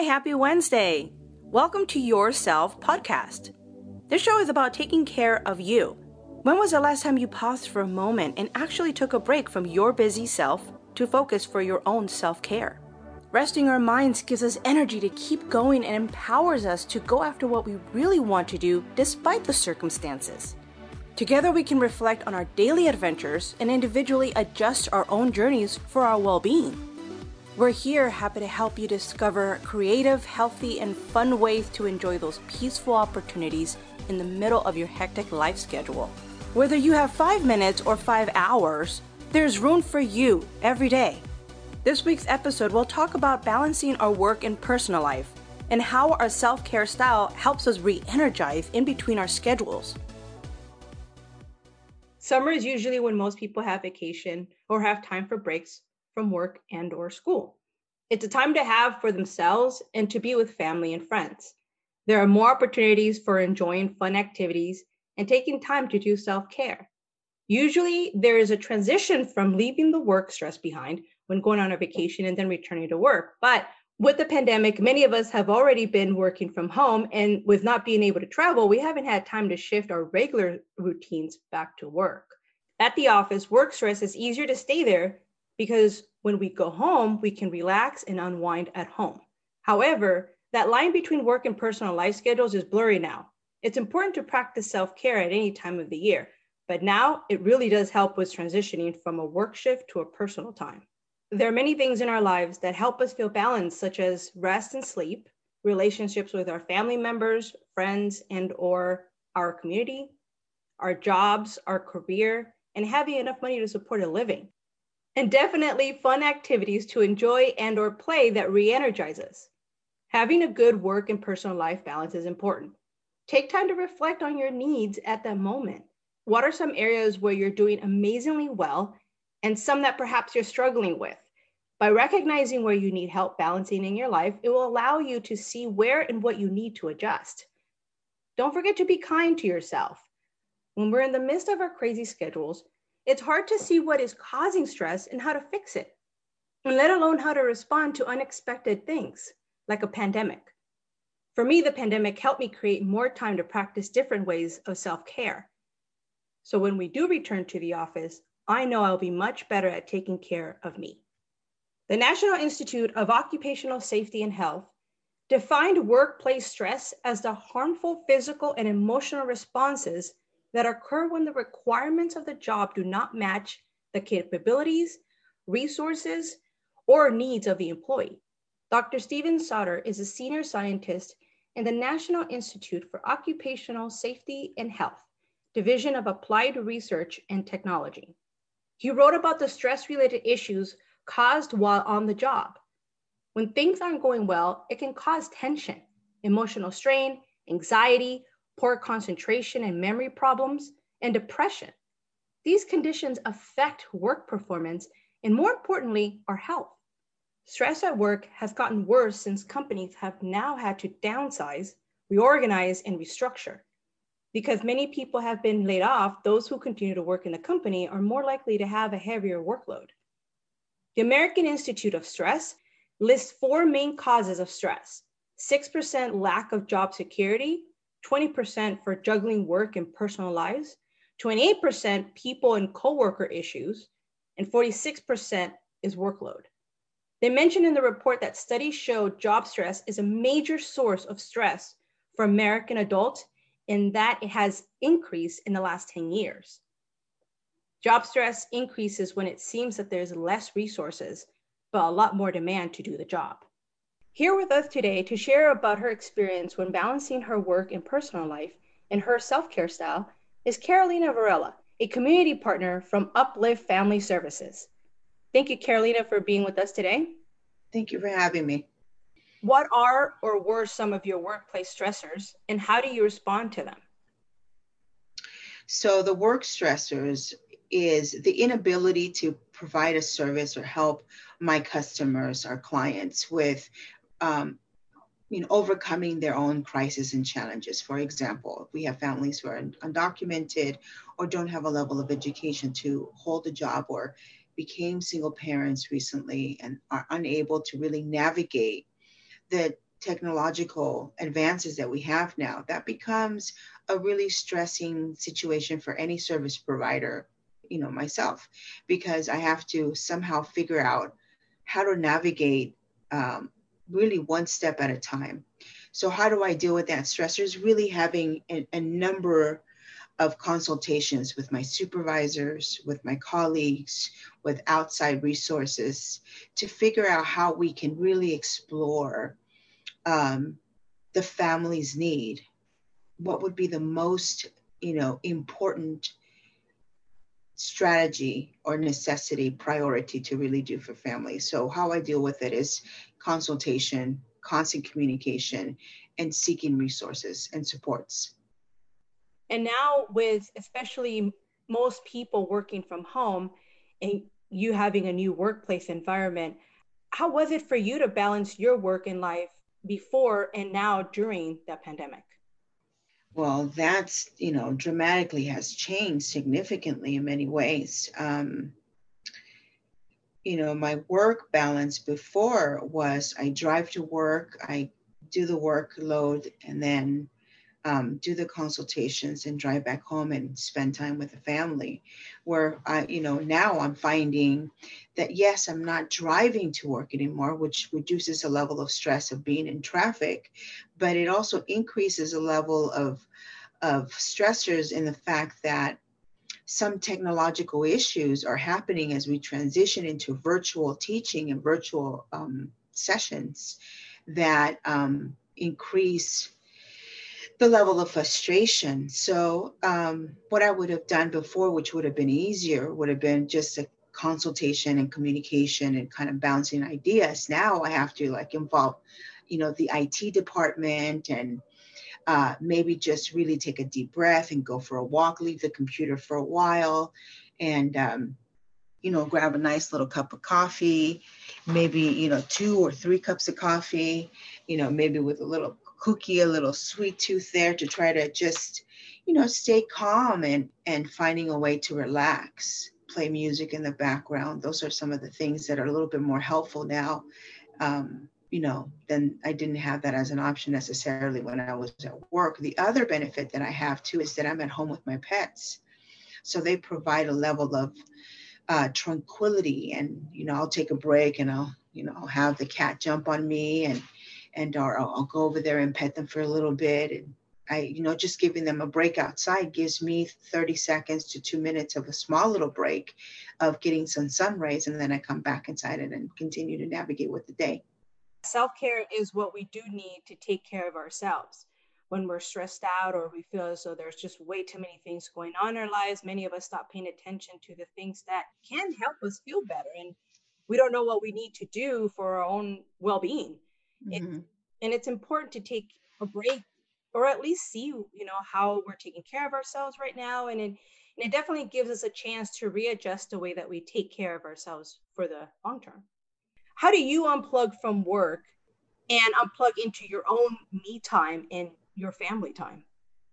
Happy Wednesday! Welcome to Your Self podcast. This show is about taking care of you. When was the last time you paused for a moment and actually took a break from your busy self to focus for your own self-care? Resting our minds gives us energy to keep going and empowers us to go after what we really want to do despite the circumstances. Together we can reflect on our daily adventures and individually adjust our own journeys for our well-being. We're here happy to help you discover creative, healthy, and fun ways to enjoy those peaceful opportunities in the middle of your hectic life schedule. Whether you have 5 minutes or 5 hours, there's room for you every day. This week's episode will talk about balancing our work and personal life and how our self-care style helps us re-energize in between our schedules. Summer is usually when most people have vacation or have time for breaks from work and or school. It's a time to have for themselves and to be with family and friends. There are more opportunities for enjoying fun activities and taking time to do self-care. Usually there is a transition from leaving the work stress behind when going on a vacation and then returning to work. But with the pandemic, many of us have already been working from home, and with not being able to travel, we haven't had time to shift our regular routines back to work. At the office, work stress is easier to stay there because when we go home, we can relax and unwind at home. However, that line between work and personal life schedules is blurry now. It's important to practice self-care at any time of the year, but now it really does help with transitioning from a work shift to a personal time. There are many things in our lives that help us feel balanced, such as rest and sleep, relationships with our family members, friends, and or our community, our jobs, our career, and having enough money to support a living. And definitely fun activities to enjoy and or play that re-energize us. Having a good work and personal life balance is important. Take time to reflect on your needs at that moment. What are some areas where you're doing amazingly well and some that perhaps you're struggling with? By recognizing where you need help balancing in your life, it will allow you to see where and what you need to adjust. Don't forget to be kind to yourself. When we're in the midst of our crazy schedules, it's hard to see what is causing stress and how to fix it, and let alone how to respond to unexpected things like a pandemic. For me, the pandemic helped me create more time to practice different ways of self-care. So when we do return to the office, I know I'll be much better at taking care of me. The National Institute of Occupational Safety and Health defined workplace stress as the harmful physical and emotional responses that occur when the requirements of the job do not match the capabilities, resources, or needs of the employee. Dr. Stephen Sauter is a senior scientist in the National Institute for Occupational Safety and Health, Division of Applied Research and Technology. He wrote about the stress-related issues caused while on the job. When things aren't going well, it can cause tension, emotional strain, anxiety, poor concentration and memory problems, and depression. These conditions affect work performance and, more importantly, our health. Stress at work has gotten worse since companies have now had to downsize, reorganize, and restructure. Because many people have been laid off, those who continue to work in the company are more likely to have a heavier workload. The American Institute of Stress lists 4 main causes of stress: 6% lack of job security, 20% for juggling work and personal lives, 28% people and coworker issues, and 46% is workload. They mentioned in the report that studies show job stress is a major source of stress for American adults, and that it has increased in the last 10 years. Job stress increases when it seems that there's less resources, but a lot more demand to do the job. Here with us today to share about her experience when balancing her work and personal life and her self-care style is Carolina Varela, a community partner from Uplift Family Services. Thank you, Carolina, for being with us today. Thank you for having me. What are or were some of your workplace stressors, and how do you respond to them? So the work stressors is the inability to provide a service or help my customers or clients with overcoming their own crises and challenges. For example, we have families who are undocumented or don't have a level of education to hold a job, or became single parents recently and are unable to really navigate the technological advances that we have now, that becomes a really stressing situation for any service provider, myself, because I have to somehow figure out how to navigate, really one step at a time. So how do I deal with that stressors? Really having a number of consultations with my supervisors, with my colleagues, with outside resources to figure out how we can really explore, the family's need. What would be the most, important strategy or necessity priority to really do for families? So how I deal with it is consultation, constant communication, and seeking resources and supports. And now, with especially most people working from home and you having a new workplace environment, how was it for you to balance your work and life before and now during the pandemic? Well, that's, dramatically has changed significantly in many ways. My work balance before was I drive to work, I do the workload, and then do the consultations and drive back home and spend time with the family. Where now I'm finding that yes, I'm not driving to work anymore, which reduces the level of stress of being in traffic, but it also increases the level of stressors in the fact that some technological issues are happening as we transition into virtual teaching and virtual sessions that increase the level of frustration. So, what I would have done before, which would have been easier, would have been just a consultation and communication and kind of bouncing ideas. Now I have to like involve, the IT department and maybe just really take a deep breath and go for a walk, leave the computer for a while, and grab a nice little cup of coffee, maybe 2 or 3 cups of coffee, maybe with a little cookie, a little sweet tooth there to try to just stay calm and finding a way to relax, play music in the background. Those are some of the things that are a little bit more helpful now. Then I didn't have that as an option necessarily when I was at work. The other benefit that I have too is that I'm at home with my pets. So they provide a level of tranquility, and I'll take a break and I'll have the cat jump on me and or I'll go over there and pet them for a little bit. And just giving them a break outside gives me 30 seconds to 2 minutes of a small little break of getting some sun rays, and then I come back inside it and continue to navigate with the day. Self care is what we do need to take care of ourselves. When we're stressed out or we feel as though there's just way too many things going on in our lives, many of us stop paying attention to the things that can help us feel better. And we don't know what we need to do for our own well being. It, Mhm. and it's important to take a break or at least see, how we're taking care of ourselves right now. And it definitely gives us a chance to readjust the way that we take care of ourselves for the long term. How do you unplug from work and unplug into your own me time and your family time?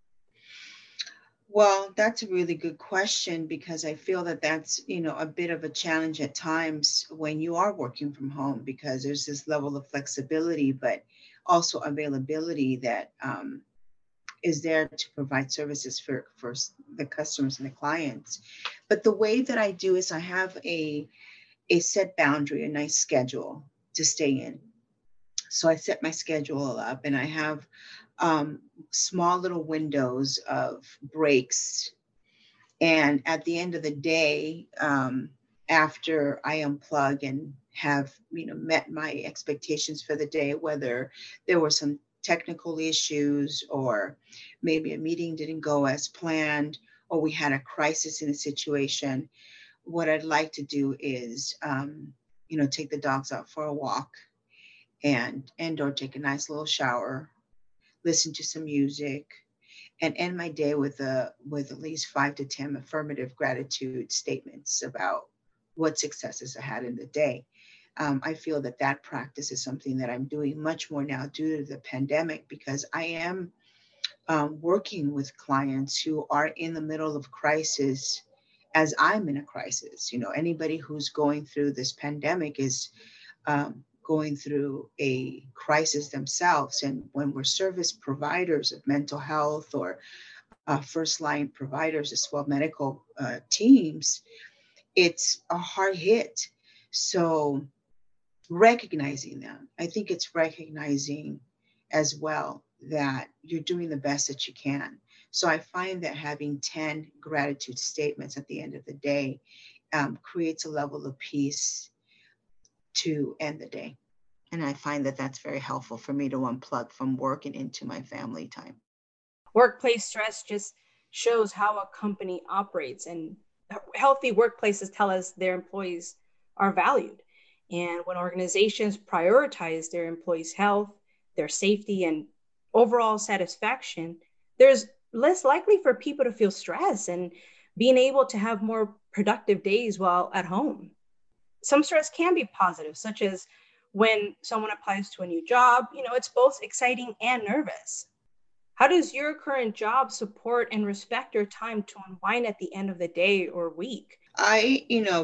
Well, that's a really good question because I feel that that's, a bit of a challenge at times when you are working from home because there's this level of flexibility, but also availability that is there to provide services for the customers and the clients. But the way that I do is I have a set boundary, a nice schedule to stay in. So I set my schedule up and I have um, small little windows of breaks. And at the end of the day, after I unplug and have met my expectations for the day, whether there were some technical issues or maybe a meeting didn't go as planned or we had a crisis in a situation, what I'd like to do is take the dogs out for a walk and or take a nice little shower, listen to some music, and end my day with at least 5 to 10 affirmative gratitude statements about what successes I had in the day. I feel that that practice is something that I'm doing much more now due to the pandemic because I am working with clients who are in the middle of crisis as I'm in a crisis. Anybody who's going through this pandemic is going through a crisis themselves. And when we're service providers of mental health or first line providers as well, medical teams, it's a hard hit. So recognizing that, I think it's recognizing as well that you're doing the best that you can. So I find that having 10 gratitude statements at the end of the day creates a level of peace to end the day. And I find that that's very helpful for me to unplug from work and into my family time. Workplace stress just shows how a company operates, and healthy workplaces tell us their employees are valued. And when organizations prioritize their employees' health, their safety, and overall satisfaction, there's less likely for people to feel stress and being able to have more productive days while at home. Some stress can be positive, such as when someone applies to a new job, it's both exciting and nervous. How does your current job support and respect your time to unwind at the end of the day or week? I,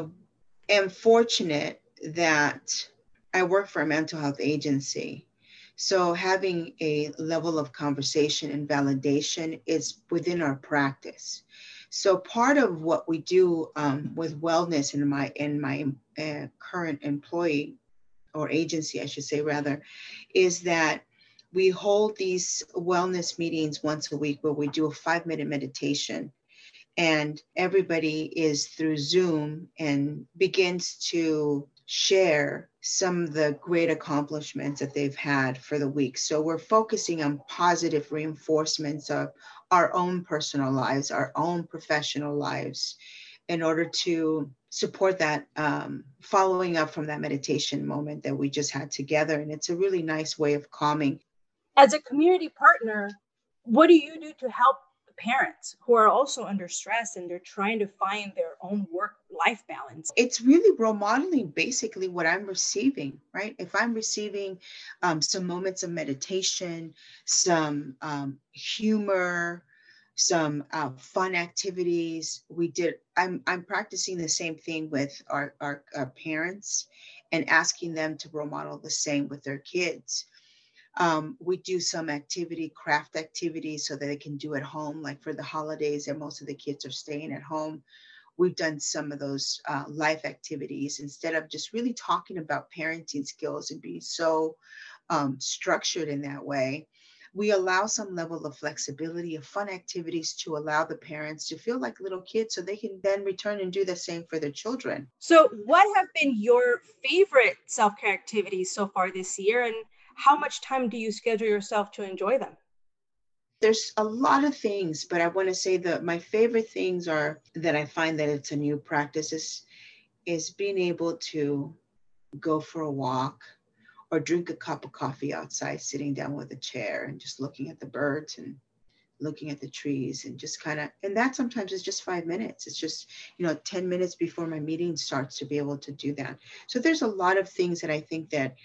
am fortunate that I work for a mental health agency. So having a level of conversation and validation is within our practice. So part of what we do with wellness in my current employee or agency, I should say rather, is that we hold these wellness meetings once a week where we do a 5-minute meditation, and everybody is through Zoom and begins to share some of the great accomplishments that they've had for the week. So we're focusing on positive reinforcements of our own personal lives, our own professional lives, in order to support that following up from that meditation moment that we just had together. And it's a really nice way of calming. As a community partner, what do you do to help parents who are also under stress and they're trying to find their own work life balance? It's really role modeling basically what I'm receiving, right? If I'm receiving some moments of meditation, some humor, some fun activities, I'm practicing the same thing with our parents and asking them to role model the same with their kids. We do some craft activities so that they can do at home, like for the holidays and most of the kids are staying at home. We've done some of those life activities instead of just really talking about parenting skills and being so structured in that way. We allow some level of flexibility of fun activities to allow the parents to feel like little kids so they can then return and do the same for their children. So, what have been your favorite self care activities so far this year, and how much time do you schedule yourself to enjoy them? There's a lot of things, but I want to say that my favorite things are that I find that it's a new practice is being able to go for a walk or drink a cup of coffee outside, sitting down with a chair and just looking at the birds and looking at the trees and just kind of, and that sometimes is just 5 minutes. It's just, 10 minutes before my meeting starts to be able to do that. So there's a lot of things that I think that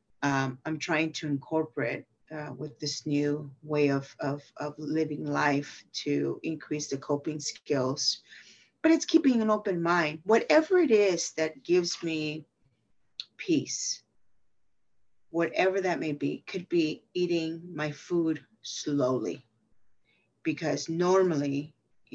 I'm trying to incorporate with this new way of living life to increase the coping skills. But it's keeping an open mind. Whatever it is that gives me peace, whatever that may be, could be eating my food slowly. Because normally,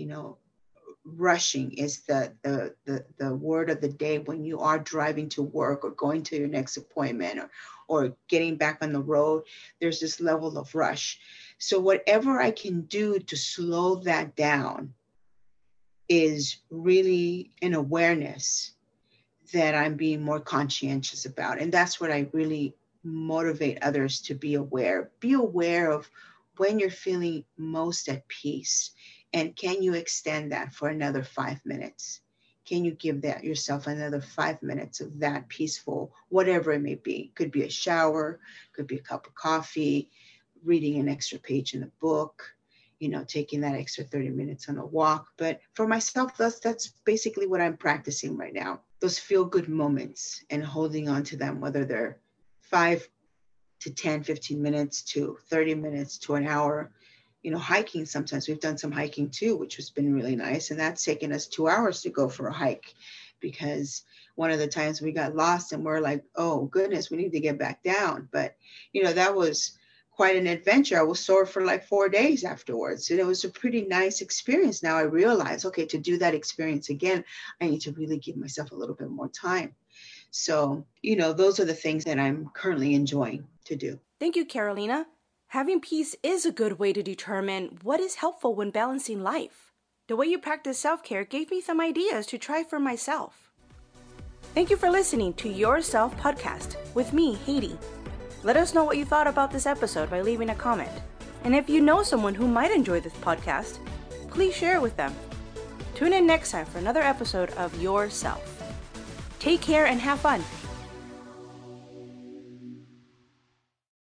rushing is the word of the day when you are driving to work or going to your next appointment or getting back on the road. There's this level of rush. So whatever I can do to slow that down is really an awareness that I'm being more conscientious about. And that's what I really motivate others to be aware. Be aware of when you're feeling most at peace. And can you extend that for another 5 minutes? Can you give that yourself another 5 minutes of that peaceful, whatever it may be? Could be a shower, could be a cup of coffee, reading an extra page in a book, taking that extra 30 minutes on a walk. But for myself, that's basically what I'm practicing right now. Those feel good moments and holding on to them, whether they're 5 to 10, 15 minutes to 30 minutes to an hour. Hiking, sometimes we've done some hiking too, which has been really nice. And that's taken us 2 hours to go for a hike because one of the times we got lost and we're like, oh goodness, we need to get back down. But, that was quite an adventure. I was sore for like 4 days afterwards. And it was a pretty nice experience. Now I realize, okay, to do that experience again, I need to really give myself a little bit more time. So, those are the things that I'm currently enjoying to do. Thank you, Carolina. Having peace is a good way to determine what is helpful when balancing life. The way you practice self-care gave me some ideas to try for myself. Thank you for listening to Your Self Podcast with me, Haiti. Let us know what you thought about this episode by leaving a comment. And if you know someone who might enjoy this podcast, please share it with them. Tune in next time for another episode of Yourself. Take care and have fun.